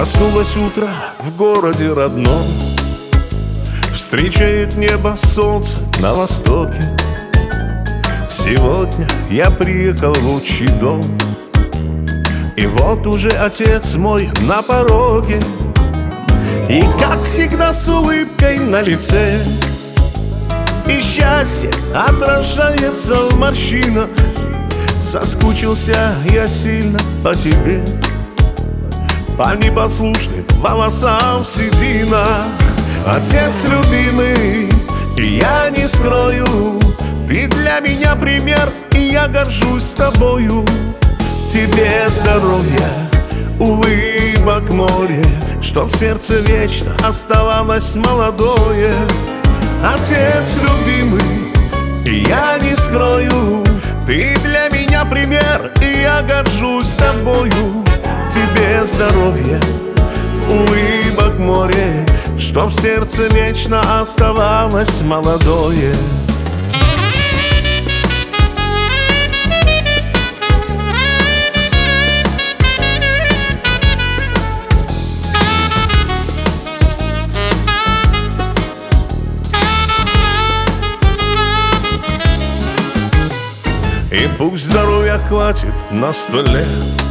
Проснулось утро в городе родном, встречает небо солнце на востоке. Сегодня я приехал в отчий дом, и вот уже отец мой на пороге. И как всегда с улыбкой на лице, и счастье отражается в морщинах. Соскучился я сильно по тебе, по непослушным волосам в сединах. Отец любимый, и я не скрою, ты для меня пример, и я горжусь тобою. Тебе здоровья, улыбок море, чтоб в сердце вечно оставалось молодое. Отец любимый, и я не скрою, ты для меня пример, и я горжусь тобою. Тебе здоровья, улыбок море, чтоб в сердце вечно оставалось молодое. И пусть здоровья хватит на 100 лет,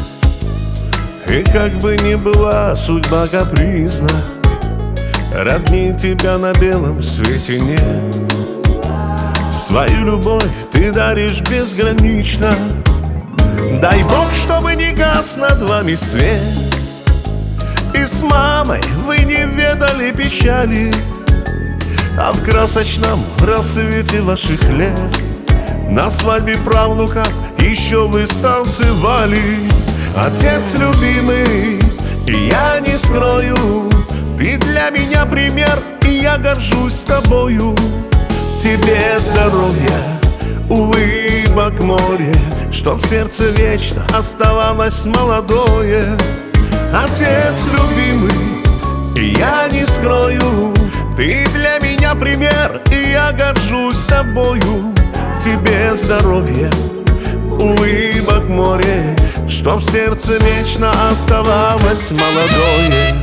и как бы ни была судьба капризна, родней тебя на белом свете нет. Свою любовь ты даришь безгранично, дай Бог, чтобы не гас над вами свет. И с мамой вы не ведали печали, а в красочном рассвете ваших лет на свадьбе правнука еще вы станцевали. Отец любимый, и я не скрою, ты для меня пример, и я горжусь тобою. Тебе здоровья, улыбок море, чтоб в сердце вечно оставалось молодое. Отец любимый, и я не скрою, ты для меня пример, и я горжусь тобою. Тебе здоровья, улыбок море, чтоб в сердце вечно оставалось молодое.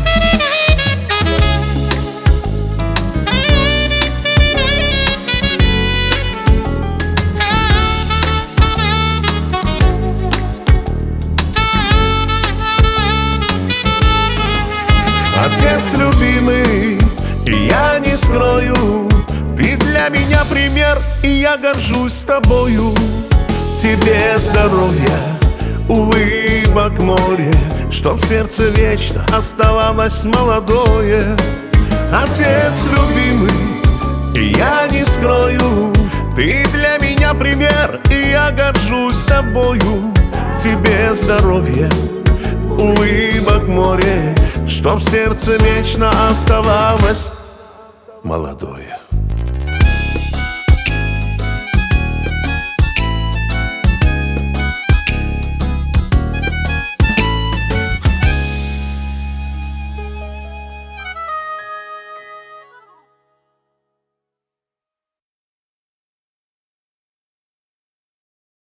Отец любимый, и я не скрою, ты для меня пример, и я горжусь тобою. Тебе здоровья, улыбок море, чтоб в сердце вечно оставалось молодое. Отец любимый, и я не скрою, ты для меня пример, и я горжусь тобою. Тебе здоровья, улыбок море, чтоб в сердце вечно оставалось молодое.